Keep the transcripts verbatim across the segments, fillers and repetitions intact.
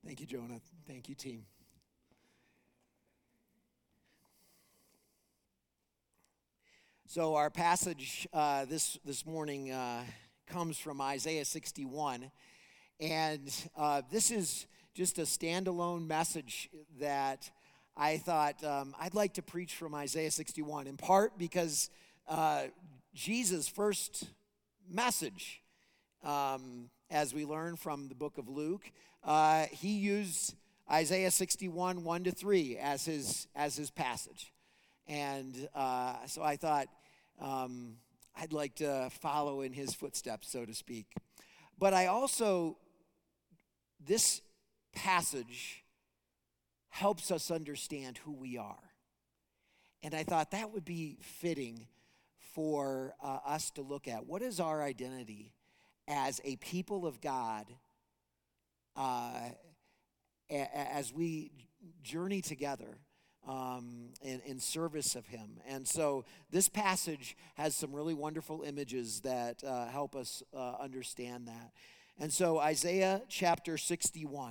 Thank you, Jonah. Thank you, team. So our passage uh, this this morning uh, comes from Isaiah sixty-one, and uh, this is just a standalone message that I thought um, I'd like to preach from Isaiah sixty-one, in part because uh, Jesus' first message, um, as we learn from the book of Luke, uh, he used Isaiah sixty-one, one to three as his as his passage. And uh, so I thought um, I'd like to follow in his footsteps, so to speak. But I also, this passage helps us understand who we are. And I thought that would be fitting for uh, us to look at. What is our identity as a people of God uh, a- as we journey together um, in, in service of him? And so this passage has some really wonderful images that uh, help us uh, understand that. And so Isaiah chapter sixty-one.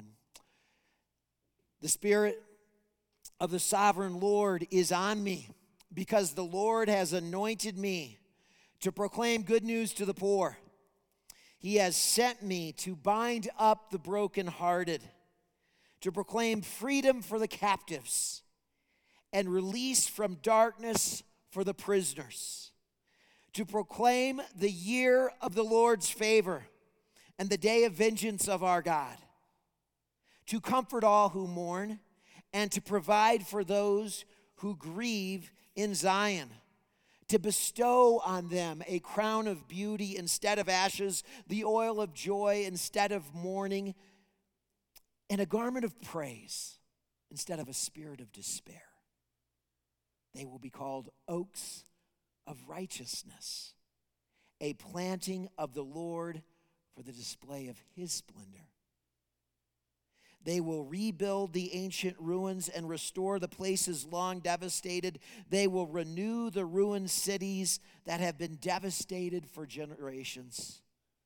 The Spirit of the sovereign Lord is on me, because the Lord has anointed me to proclaim good news to the poor. He has sent me to bind up the brokenhearted, to proclaim freedom for the captives, and release from darkness for the prisoners, to proclaim the year of the Lord's favor and the day of vengeance of our God, to comfort all who mourn, and to provide for those who grieve in Zion, to bestow on them a crown of beauty instead of ashes, the oil of joy instead of mourning, and a garment of praise instead of a spirit of despair. They will be called oaks of righteousness, a planting of the Lord for the display of his splendor. They will rebuild the ancient ruins and restore the places long devastated. They will renew the ruined cities that have been devastated for generations.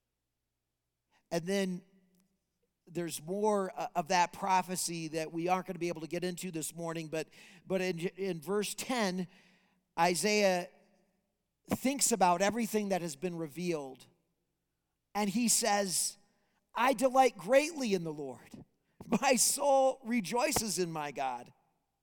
And then there's more of that prophecy that we aren't going to be able to get into this morning, but, but in, in verse ten, Isaiah thinks about everything that has been revealed. And he says, I delight greatly in the Lord. My soul rejoices in my God.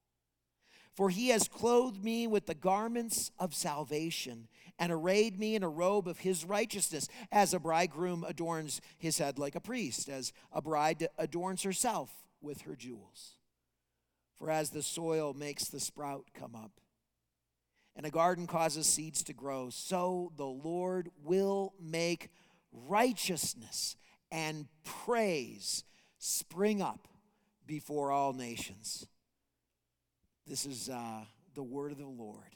For he has clothed me with the garments of salvation and arrayed me in a robe of his righteousness, as a bridegroom adorns his head like a priest, as a bride adorns herself with her jewels. For as the soil makes the sprout come up, and a garden causes seeds to grow, so the Lord will make righteousness and praise spring up before all nations. This is uh, the word of the Lord.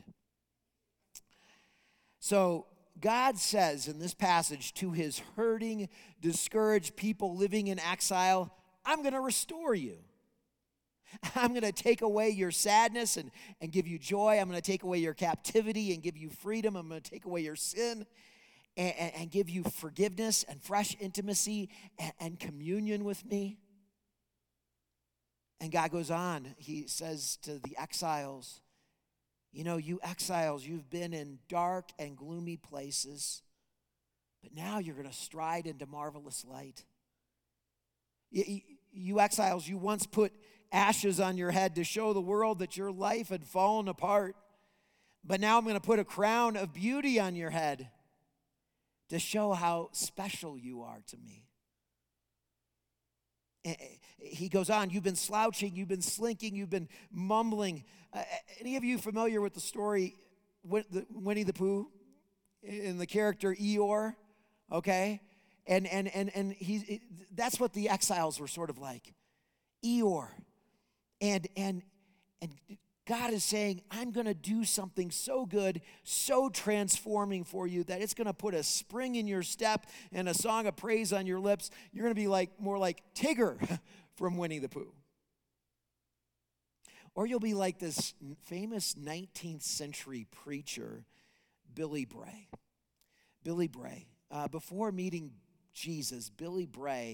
So God says in this passage to his hurting, discouraged people living in exile, I'm going to restore you. I'm going to take away your sadness and, and give you joy. I'm going to take away your captivity and give you freedom. I'm going to take away your sin and, and, and give you forgiveness and fresh intimacy and, and communion with me. And God goes on. He says to the exiles, you know, you exiles, you've been in dark and gloomy places, but now you're going to stride into marvelous light. You, you exiles, you once put ashes on your head to show the world that your life had fallen apart, but now I'm going to put a crown of beauty on your head to show how special you are to me. He goes on, you've been slouching, you've been slinking, you've been mumbling. Uh, any of you familiar with the story, Winnie the Pooh, in the character Eeyore? Okay? And and and and he that's what the exiles were sort of like. Eeyore. And and and God is saying, I'm going to do something so good, so transforming for you that it's going to put a spring in your step and a song of praise on your lips. You're going to be like more like Tigger from Winnie the Pooh. Or you'll be like this famous nineteenth century preacher, Billy Bray. Billy Bray. Uh, before meeting Jesus, Billy Bray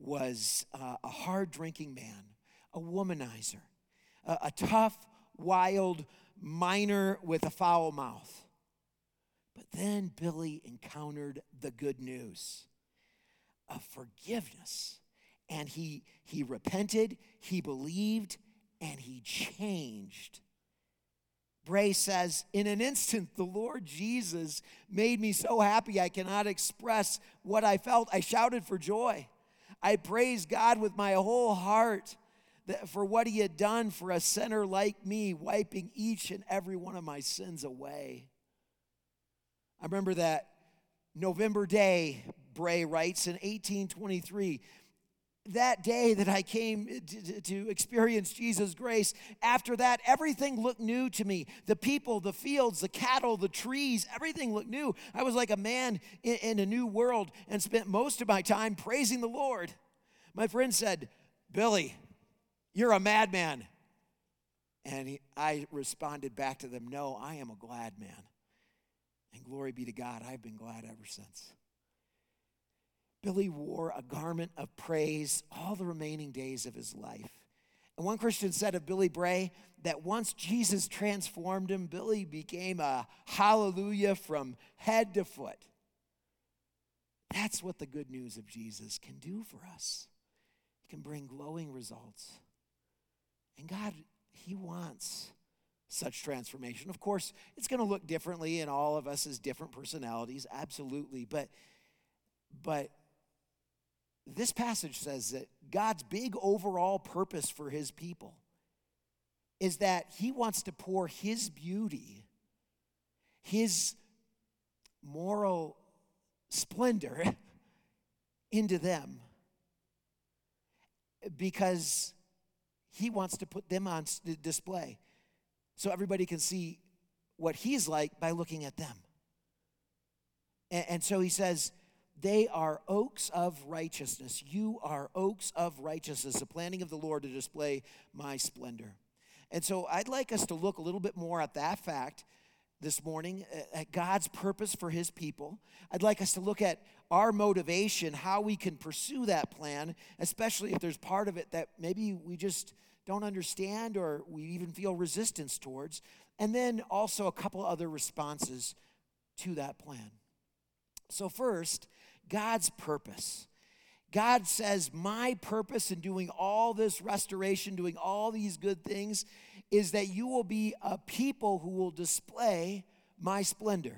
was uh, a hard-drinking man, a womanizer, a, a tough, wild miner with a foul mouth. But then Billy encountered the good news of forgiveness. And he, he repented, he believed, and he changed. Bray says, in an instant, the Lord Jesus made me so happy I cannot express what I felt. I shouted for joy. I praised God with my whole heart that for what he had done for a sinner like me, wiping each and every one of my sins away. I remember that November day, Bray writes, in eighteen twenty-three, that day that I came to, to experience Jesus' grace, after that, everything looked new to me. The people, the fields, the cattle, the trees, everything looked new. I was like a man in, in a new world and spent most of my time praising the Lord. My friend said, Billy, you're a madman. And he, I responded back to them, no, I am a glad man. And glory be to God, I've been glad ever since. Billy wore a garment of praise all the remaining days of his life. And one Christian said of Billy Bray that once Jesus transformed him, Billy became a hallelujah from head to foot. That's what the good news of Jesus can do for us. It can bring glowing results. And God, he wants such transformation. Of course, it's going to look differently in all of us as different personalities, absolutely. But, but this passage says that God's big overall purpose for his people is that he wants to pour his beauty, his moral splendor into them because he wants to put them on display so everybody can see what he's like by looking at them. And, and so he says, they are oaks of righteousness. You are oaks of righteousness, the planting of the Lord to display my splendor. And so I'd like us to look a little bit more at that fact this morning, at God's purpose for his people. I'd like us to look at our motivation, how we can pursue that plan, especially if there's part of it that maybe we just don't understand or we even feel resistance towards. And then also a couple other responses to that plan. So first, God's purpose. God says, my purpose in doing all this restoration, doing all these good things, is that you will be a people who will display my splendor.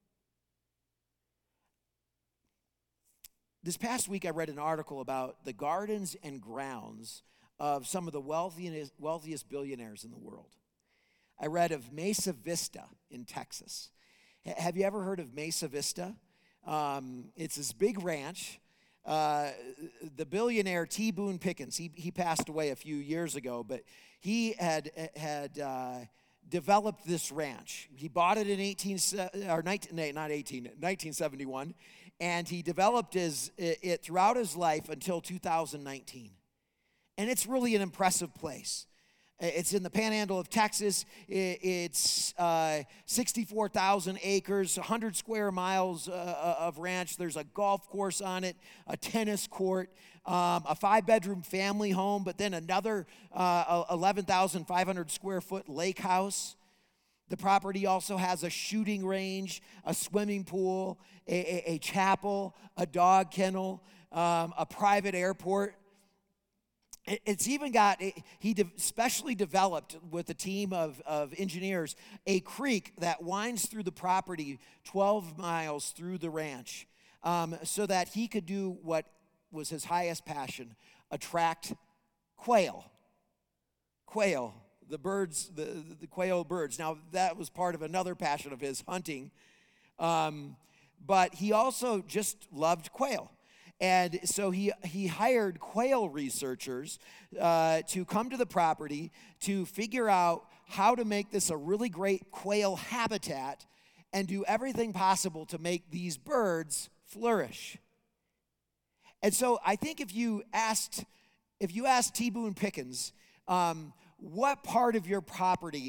This past week, I read an article about the gardens and grounds of some of the wealthiest, wealthiest billionaires in the world. I read of Mesa Vista in Texas. Have you ever heard of Mesa Vista? Um, it's this big ranch. Uh, the billionaire T. Boone Pickens, he, he passed away a few years ago, but he had had uh, developed this ranch. He bought it in eighteen or nineteen, not eighteen, nineteen seventy-one, and he developed his, it throughout his life until two thousand nineteen. And it's really an impressive place. It's in the panhandle of Texas. It's uh, sixty-four thousand acres, one hundred square miles uh, of ranch. There's a golf course on it, a tennis court, um, a five-bedroom family home, but then another uh, eleven thousand five hundred square foot lake house. The property also has a shooting range, a swimming pool, a, a, a chapel, a dog kennel, um, a private airport. It's even got, he specially developed with a team of, of engineers, a creek that winds through the property twelve miles through the ranch um, so that he could do what was his highest passion, attract quail. Quail, the birds, the, the quail birds. Now, that was part of another passion of his, hunting. Um, but he also just loved quail. And so he, he hired quail researchers uh, to come to the property to figure out how to make this a really great quail habitat and do everything possible to make these birds flourish. And so I think if you asked, if you asked T. Boone Pickens, um, what part of your property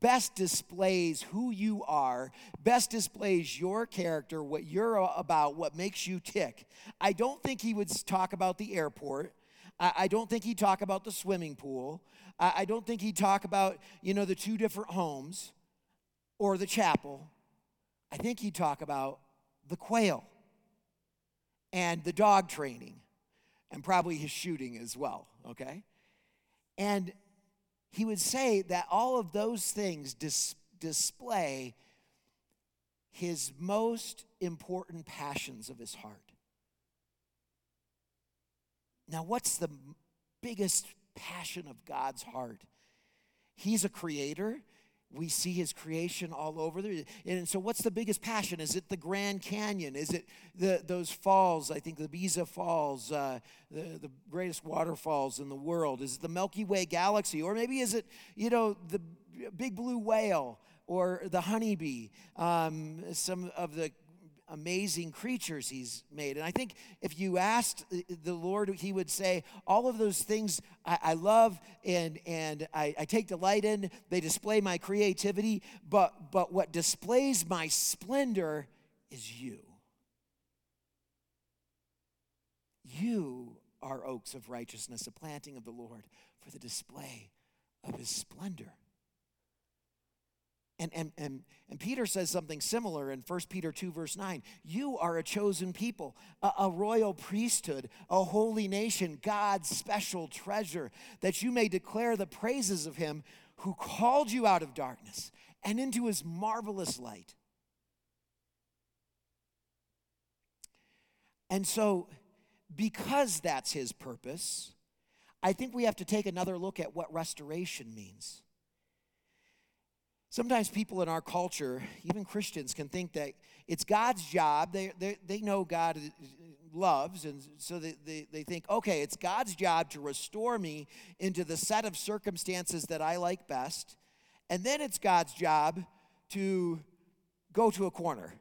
best displays who you are, best displays your character, what you're about, what makes you tick. I don't think he would talk about the airport. I, I don't think he'd talk about the swimming pool. I, I don't think he'd talk about, you know, the two different homes or the chapel. I think he'd talk about the quail and the dog training and probably his shooting as well, okay? And he would say that all of those things dis- display his most important passions of his heart. Now, what's the biggest passion of God's heart? He's a creator. We see his creation all over there. And so what's the biggest passion? Is it the Grand Canyon? Is it the, those falls, I think the Ibiza Falls, uh, the, the greatest waterfalls in the world? Is it the Milky Way galaxy? Or maybe is it, you know, the big blue whale or the honeybee, um, some of the amazing creatures he's made. And I think if you asked the Lord, he would say, all of those things I, I love and, and I, I take delight in. They display my creativity, but, but what displays my splendor is you. You are oaks of righteousness, a planting of the Lord for the display of his splendor. And, and, and, and Peter says something similar in First Peter two, verse nine. You are a chosen people, a, a royal priesthood, a holy nation, God's special treasure, that you may declare the praises of him who called you out of darkness and into his marvelous light. And so, because that's his purpose, I think we have to take another look at what restoration means. Sometimes people in our culture, even Christians, can think that it's God's job. They, they, they know God loves, and so they, they, they think, okay, it's God's job to restore me into the set of circumstances that I like best, and then it's God's job to go to a corner.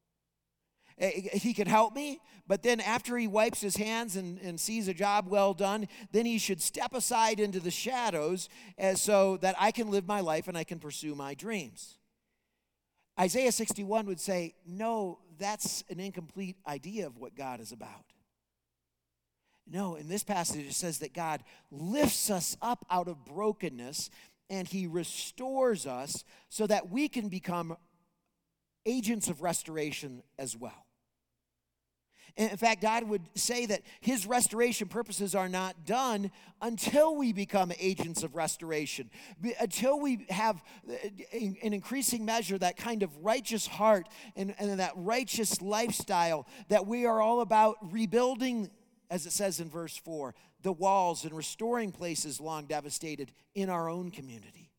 He can help me, but then after he wipes his hands and, and sees a job well done, then he should step aside into the shadows as so that I can live my life and I can pursue my dreams. Isaiah sixty-one would say, no, that's an incomplete idea of what God is about. No, in this passage it says that God lifts us up out of brokenness and he restores us so that we can become agents of restoration as well. In fact, God would say that his restoration purposes are not done until we become agents of restoration, until we have in increasing measure that kind of righteous heart and, and that righteous lifestyle that we are all about rebuilding, as it says in verse four, the walls and restoring places long devastated in our own community.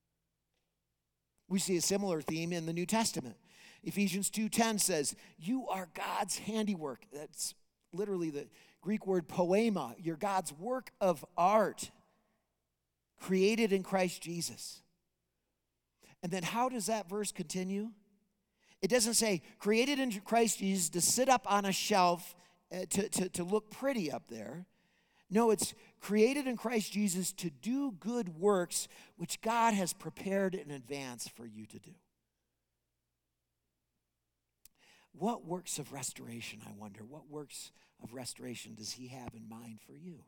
We see a similar theme in the New Testament. Ephesians two ten says, you are God's handiwork. That's literally the Greek word poema. You're God's work of art, created in Christ Jesus. And then how does that verse continue? It doesn't say, created in Christ Jesus to sit up on a shelf uh, to, to, to look pretty up there. No, it's created in Christ Jesus to do good works which God has prepared in advance for you to do. What works of restoration, I wonder, what works of restoration does he have in mind for you?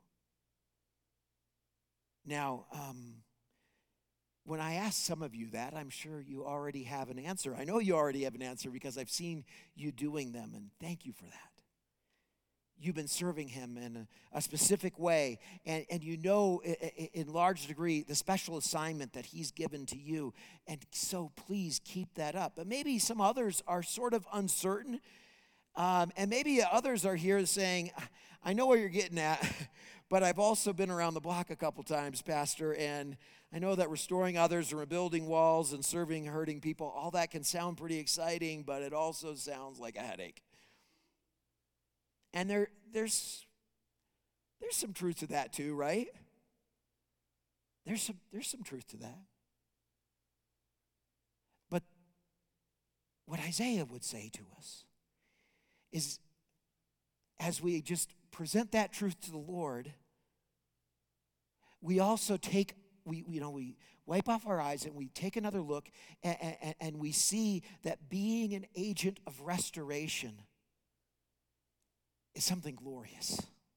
Now, um, when I ask some of you that, I'm sure you already have an answer. I know you already have an answer because I've seen you doing them, and thank you for that. You've been serving him in a, a specific way, and, and you know in large degree the special assignment that he's given to you, and so please keep that up. But maybe some others are sort of uncertain, um, and maybe others are here saying, I know where you're getting at, but I've also been around the block a couple times, Pastor, and I know that restoring others and rebuilding walls and serving hurting people, all that can sound pretty exciting, but it also sounds like a headache. And there, there's, there's some truth to that too, right? There's some, there's some truth to that. But what Isaiah would say to us is, as we just present that truth to the Lord, we also take we, we you know, we wipe off our eyes and we take another look, and, and, and we see that being an agent of restoration is something glorious.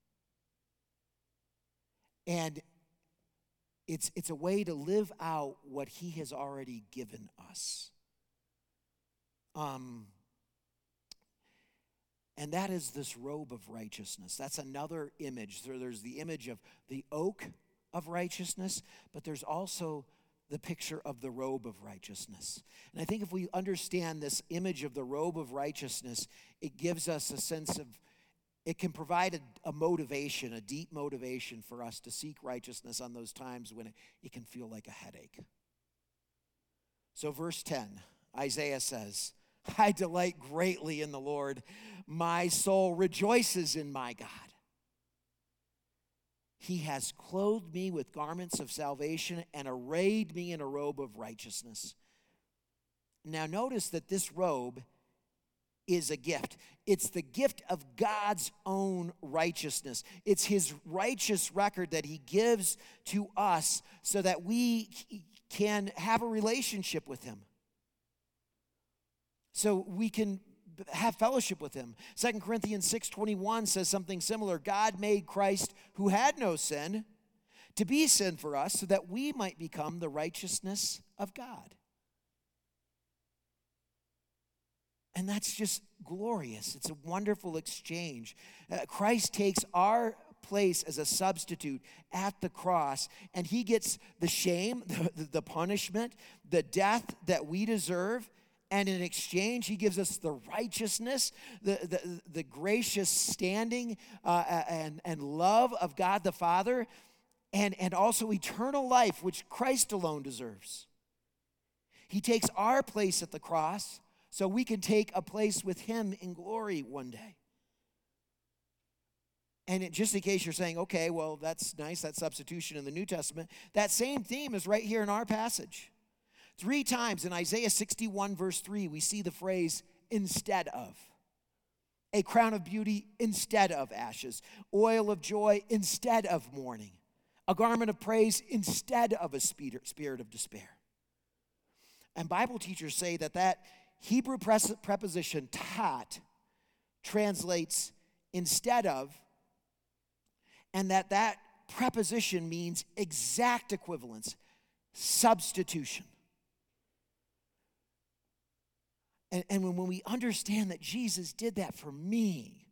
And it's, it's a way to live out what he has already given us. Um, and that is this robe of righteousness. That's another image. So there's the image of the oak of righteousness, but there's also the picture of the robe of righteousness. And I think if we understand this image of the robe of righteousness, it gives us a sense of, it can provide a, a motivation, a deep motivation for us to seek righteousness on those times when it, it can feel like a headache. So verse ten, Isaiah says, I delight greatly in the Lord. My soul rejoices in my God. He has clothed me with garments of salvation and arrayed me in a robe of righteousness. Now notice that this robe is a gift. It's the gift of God's own righteousness. It's his righteous record that he gives to us so that we can have a relationship with him. So we can have fellowship with him. Second Corinthians six twenty-one says something similar. God made Christ, who had no sin, to be sin for us so that we might become the righteousness of God. And that's just glorious. It's a wonderful exchange. Uh, Christ takes our place as a substitute at the cross, and he gets the shame, the, the punishment, the death that we deserve. And in exchange, he gives us the righteousness, the, the, the gracious standing uh, and, and love of God the Father, and, and also eternal life, which Christ alone deserves. He takes our place at the cross so we can take a place with him in glory one day. And it, just in case you're saying, okay, well, that's nice, that substitution in the New Testament, that same theme is right here in our passage. Three times in Isaiah sixty-one, verse three, we see the phrase, instead of. A crown of beauty instead of ashes. Oil of joy instead of mourning. A garment of praise instead of a spirit of despair. And Bible teachers say that that Hebrew preposition, tat, translates instead of, and that that preposition means exact equivalence, substitution. And, and when, when we understand that Jesus did that for me,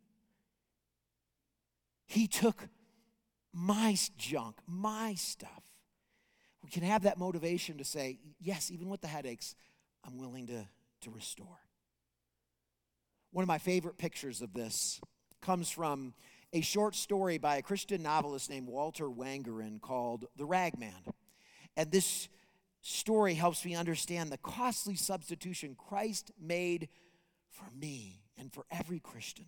he took my junk, my stuff, we can have that motivation to say, yes, even with the headaches, I'm willing to, to restore. One of my favorite pictures of this comes from a short story by a Christian novelist named Walter Wangerin called The Ragman. And this story helps me understand the costly substitution Christ made for me and for every Christian.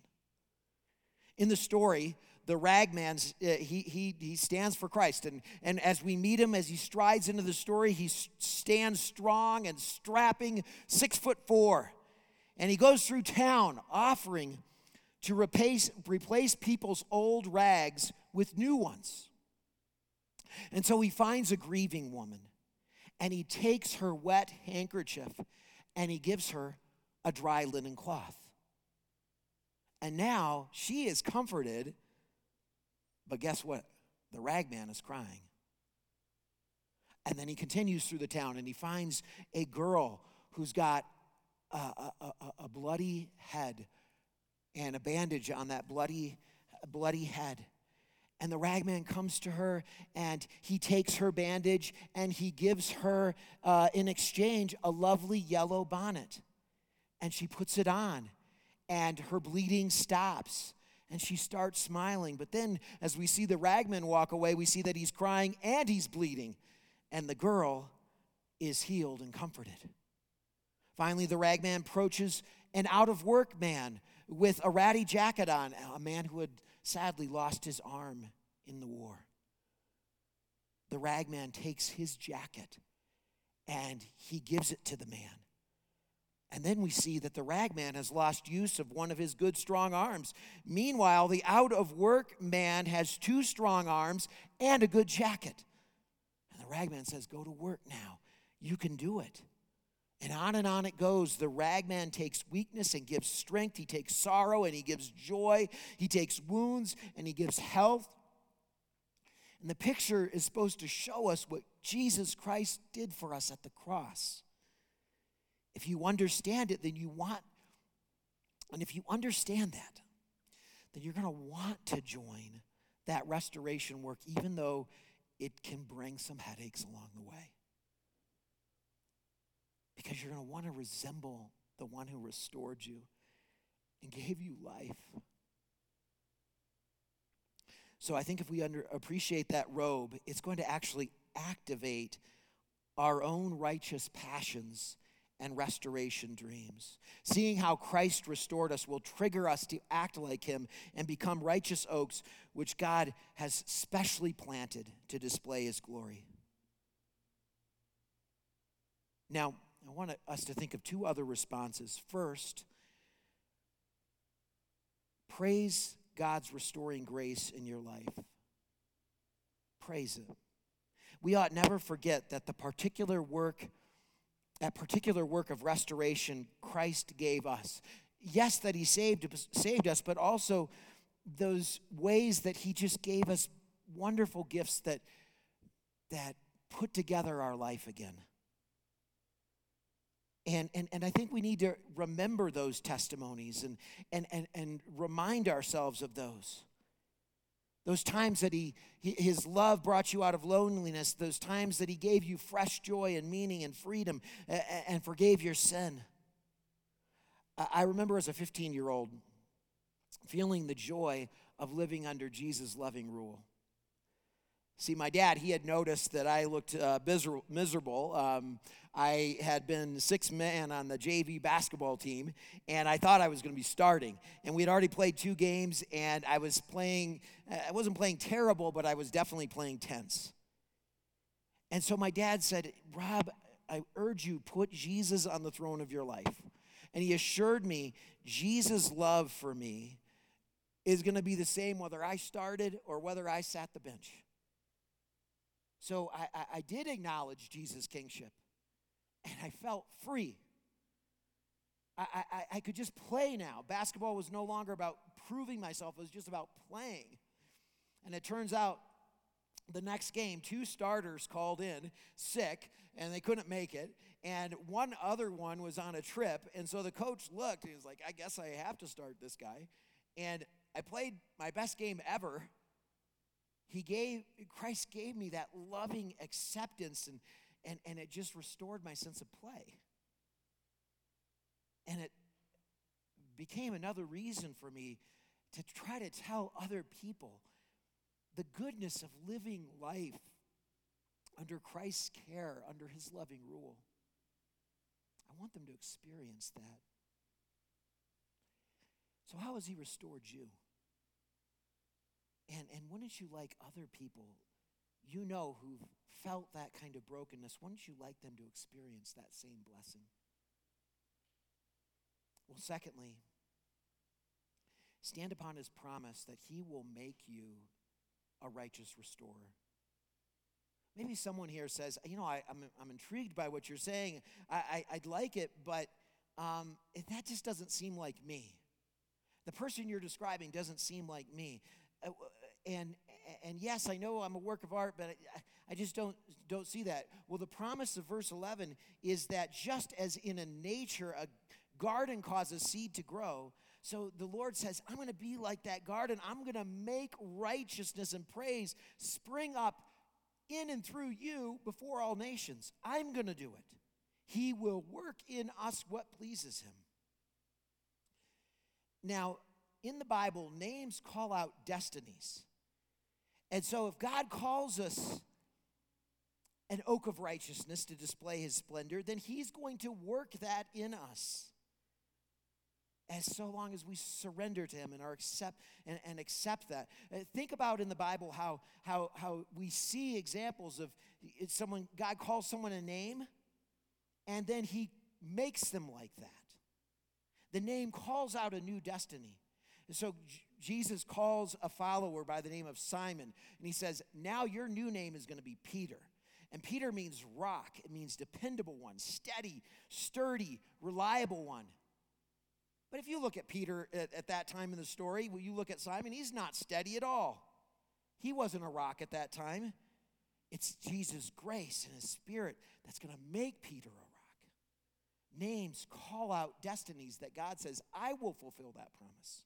In the story, the ragman, uh, he, he, he stands for Christ. And, and as we meet him, as he strides into the story, he stands strong and strapping, six foot four. And he goes through town offering to replace, replace people's old rags with new ones. And so he finds a grieving woman. And he takes her wet handkerchief and he gives her a dry linen cloth. And now she is comforted, but guess what? The ragman is crying. And then he continues through the town and he finds a girl who's got a, a, a, a bloody head and a bandage on that bloody, bloody head. And the ragman comes to her and he takes her bandage and he gives her, uh, in exchange, a lovely yellow bonnet. And she puts it on and her bleeding stops and she starts smiling. But then as we see the ragman walk away, we see that he's crying and he's bleeding. And the girl is healed and comforted. Finally, the ragman approaches an out-of-work man with a ratty jacket on, a man who had sadly lost his arm in the war. The ragman takes his jacket and he gives it to the man. And then we see that the ragman has lost use of one of his good strong arms. Meanwhile, the out-of-work man has two strong arms and a good jacket. And the ragman says, go to work now. You can do it. And on and on it goes. The ragman takes weakness and gives strength. He takes sorrow and he gives joy. He takes wounds and he gives health. And the picture is supposed to show us what Jesus Christ did for us at the cross. If you understand it, then you want, and if you understand that, then you're going to want to join that restoration work, even though it can bring some headaches along the way. Because you're going to want to resemble the one who restored you and gave you life. So I think if we under, appreciate that robe, it's going to actually activate our own righteous passions and restoration dreams. Seeing how Christ restored us will trigger us to act like him and become righteous oaks, which God has specially planted to display his glory. Now, I want us to think of two other responses. First, praise God's restoring grace in your life. Praise it. We ought never forget that the particular work, that particular work of restoration Christ gave us. Yes, that he saved, saved us, but also those ways that he just gave us wonderful gifts that, that put together our life again. And, and, and I think we need to remember those testimonies and, and, and, and remind ourselves of those. Those times that he, his love brought you out of loneliness, those times that he gave you fresh joy and meaning and freedom and, and forgave your sin. I remember as a fifteen-year-old feeling the joy of living under Jesus' loving rule. See, my dad, he had noticed that I looked uh, miserable. Um, I had been sixth man on the J V basketball team, and I thought I was going to be starting. And we had already played two games, and I was playing, I wasn't playing terrible, but I was definitely playing tense. And so my dad said, Rob, I urge you, put Jesus on the throne of your life. And he assured me Jesus' love for me is going to be the same whether I started or whether I sat the bench. So I, I, I did acknowledge Jesus' kingship, and I felt free. I, I, I could just play now. Basketball was no longer about proving myself. It was just about playing. And it turns out the next game, two starters called in sick, and they couldn't make it. And one other one was on a trip, and so the coach looked, and he was like, I guess I have to start this guy. And I played my best game ever. He gave, Christ gave me that loving acceptance, and, and, and it just restored my sense of play. And it became another reason for me to try to tell other people the goodness of living life under Christ's care, under his loving rule. I want them to experience that. So how has he restored you? And, and wouldn't you like other people you know who've felt that kind of brokenness, wouldn't you like them to experience that same blessing? Well, secondly, stand upon his promise that he will make you a righteous restorer. Maybe someone here says, you know, I, I'm, I'm intrigued by what you're saying. I, I, I'd like it, but um, that just doesn't seem like me. The person you're describing doesn't seem like me. Uh, and and yes, I know I'm a work of art, but I, I just don't don't see that. Well, the promise of verse eleven is that just as in a nature a garden causes seed to grow, so the Lord says, I'm going to be like that garden. I'm going to make righteousness and praise spring up in and through you before all nations. I'm going to do it. He will work in us what pleases him. Now, in the Bible, names call out destinies. And so if God calls us an oak of righteousness to display his splendor, then he's going to work that in us. As so long as we surrender to him and are accept and, and accept that. Uh, think about in the Bible how how how we see examples of someone, God calls someone a name, and then he makes them like that. The name calls out a new destiny. And so J- Jesus calls a follower by the name of Simon, and he says, now your new name is going to be Peter. And Peter means rock. It means dependable one, steady, sturdy, reliable one. But if you look at Peter at, at that time in the story, when you look at Simon, he's not steady at all. He wasn't a rock at that time. It's Jesus' grace and his Spirit that's going to make Peter a rock. Names call out destinies that God says, I will fulfill that promise.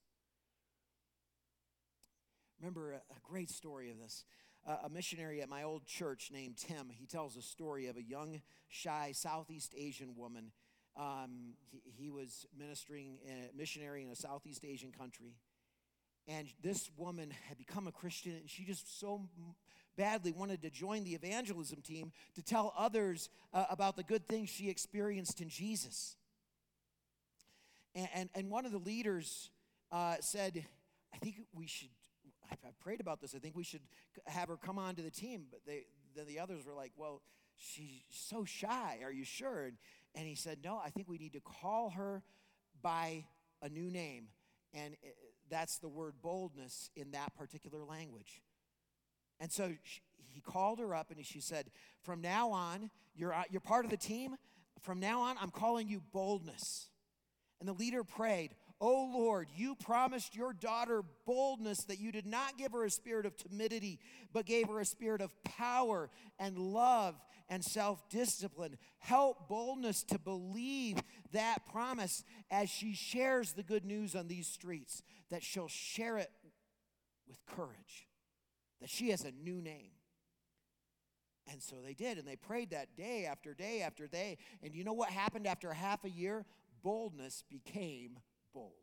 Remember a, a great story of this. Uh, a missionary at my old church named Tim, he tells a story of a young, shy Southeast Asian woman. Um, he, he was ministering, a missionary in a Southeast Asian country. And this woman had become a Christian, and she just so badly wanted to join the evangelism team to tell others uh, about the good things she experienced in Jesus. And, and, and one of the leaders uh, said, I think we should, I've prayed about this, I think we should have her come on to the team. But they, then the others were like, well, she's so shy, are you sure? And, and he said, no, I think we need to call her by a new name. And it, that's the word boldness in that particular language. And so she, he called her up and she said, from now on, you're, you're part of the team. From now on, I'm calling you boldness. And the leader prayed, oh Lord, you promised your daughter boldness, that you did not give her a spirit of timidity, but gave her a spirit of power and love and self-discipline. Help boldness to believe that promise as she shares the good news on these streets, that she'll share it with courage, that she has a new name. And so they did, and they prayed that day after day after day. And you know what happened after half a year? Boldness became bold.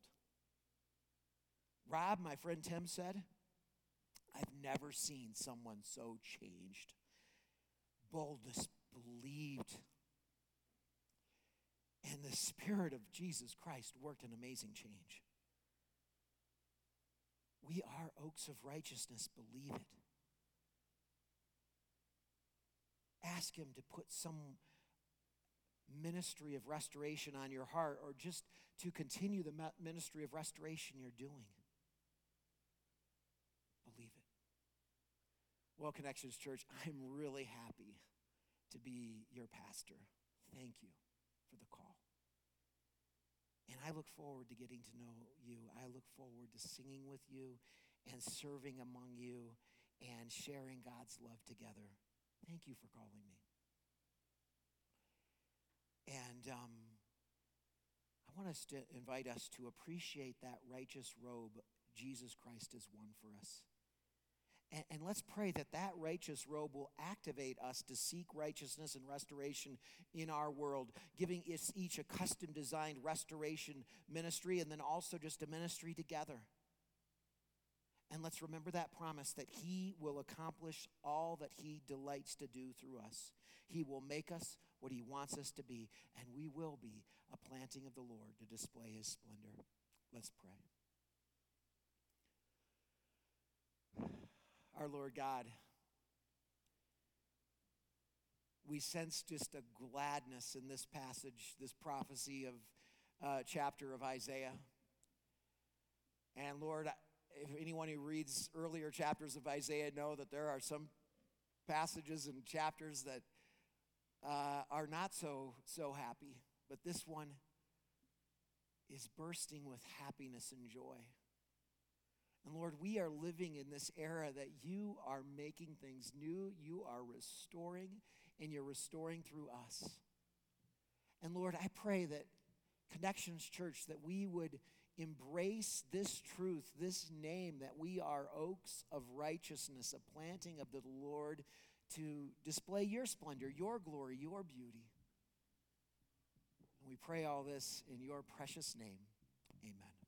Rob, my friend Tim, said, I've never seen someone so changed. Boldness believed. And the Spirit of Jesus Christ worked an amazing change. We are oaks of righteousness, believe it. Ask him to put some ministry of restoration on your heart, or just to continue the ministry of restoration you're doing. Believe it. Well, Connections Church, I'm really happy to be your pastor. Thank you for the call. And I look forward to getting to know you. I look forward to singing with you and serving among you and sharing God's love together. Thank you for calling me. And um, I want us to invite us to appreciate that righteous robe Jesus Christ has won for us. And, and let's pray that that righteous robe will activate us to seek righteousness and restoration in our world, giving us each a custom-designed restoration ministry, and then also just a ministry together. And let's remember that promise that he will accomplish all that he delights to do through us. He will make us what he wants us to be, and we will be a planting of the Lord to display his splendor. Let's pray. Our Lord God, we sense just a gladness in this passage, this prophecy of uh, chapter of Isaiah. And Lord, if anyone who reads earlier chapters of Isaiah know that there are some passages and chapters that uh, are not so so happy, but this one is bursting with happiness and joy. And Lord, we are living in this era that you are making things new, you are restoring, and you're restoring through us. And Lord, I pray that Connections Church, that we would embrace this truth, this name, that we are oaks of righteousness, a planting of the Lord to display your splendor, your glory, your beauty. And we pray all this in your precious name. Amen.